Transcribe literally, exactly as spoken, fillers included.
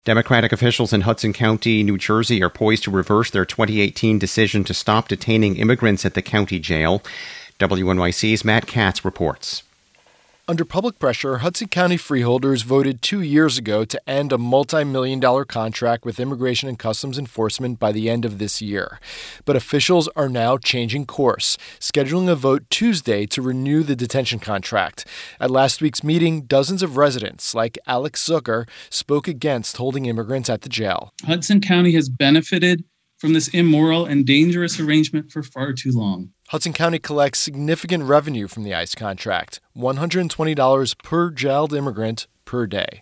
Democratic officials in Hudson County, New Jersey, are poised to reverse their twenty eighteen decision to stop detaining immigrants at the county jail. W N Y C's Matt Katz reports. Under public pressure, Hudson County freeholders voted two years ago to end a multi-million dollar contract with Immigration and Customs Enforcement by the end of this year. But officials are now changing course, scheduling a vote Tuesday to renew the detention contract. At last week's meeting, dozens of residents, like Alex Zucker, spoke against holding immigrants at the jail. Hudson County has benefited from this immoral and dangerous arrangement for far too long. Hudson County collects significant revenue from the ICE contract, one hundred twenty dollars per jailed immigrant per day.